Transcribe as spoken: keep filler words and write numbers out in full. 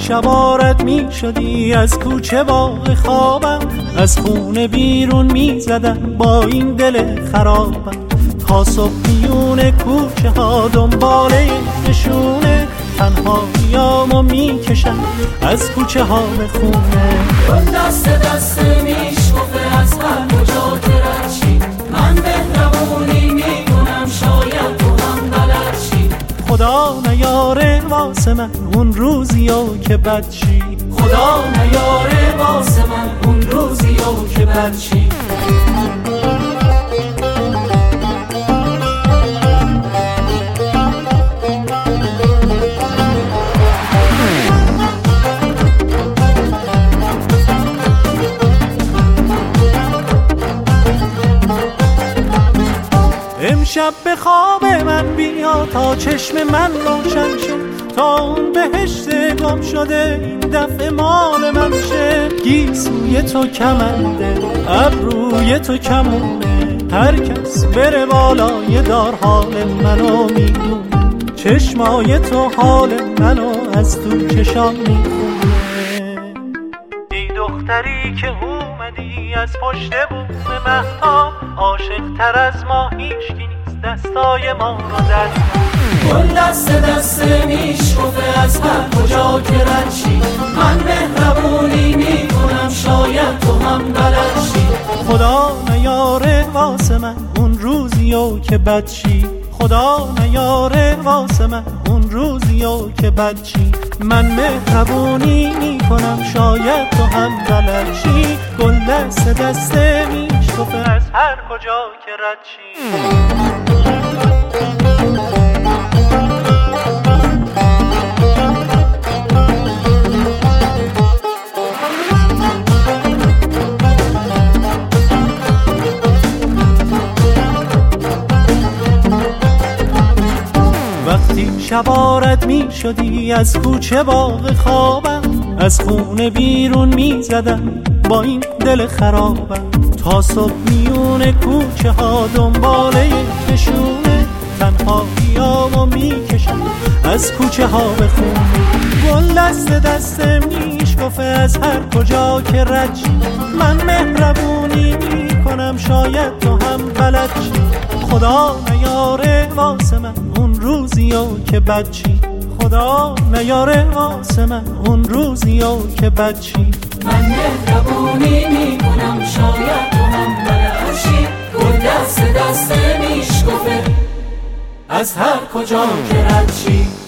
شبارت می شدی از کوچه باغ خوابم، از خونه بیرون می زدم با این دل خرابم. تا صبح میون کوچه ها دنباله نشونه، تنهاییامو می کشم از کوچه ها به خونه. گل دست دست میشکفه از هر کجا که رد شی، من مهربونی میکنم شاید تو هم بلد شی. خدا نیاره واسه من اون روزیو که بد شی، خدا نیاره واسه من اون روزیو که بد شی. امشب به خواب من بیا تا چشم من روشن شه، تا اون بهشت گم شده این دفعه مال من شه. گیسوی تو کمنده ابروی تو کمونه، هر کس بره بالای دار حال منو میدونه. چشمای تو حال منو از تو چشام میخونه. ای دختری که اومدی از پشت بوم مهتاب، عاشق تر از ما هیچکی نیست دستای ما رو دست. گل دست دست میشکفه از هر کجا که رد شی، من مهربونی میکنم شاید تو هم بلد شی. خدا نیاره واسه من اون روزیو که بد شی، خدا نیاره واسه من اون روزیو که بد شی. من مهربونی میکنم شاید تو هم بلد شی. گل دست دست میشکفه از هر کجا که رد شی. وقتی شبارت می شدی از کوچه باغ خوابم، از خونه بیرون می زدم با این دل خرابم. تا صبح میون کوچه ها دنباله نشونه، تنهاییامو می کشم از کوچه ها به خونه. گل دست دست میشکفه از هر کجا که رد شی، من مهربونی می کنم شاید تو هم بلد شی. خدا نیاره واسه من اون روزیو که بد شی، خدا نیاره واسه من اون روزیو که بد شی. من مهربونی میکنم شاید تو هم بلد شی. گل دست دست میشکفه از هر کجا که رد شی.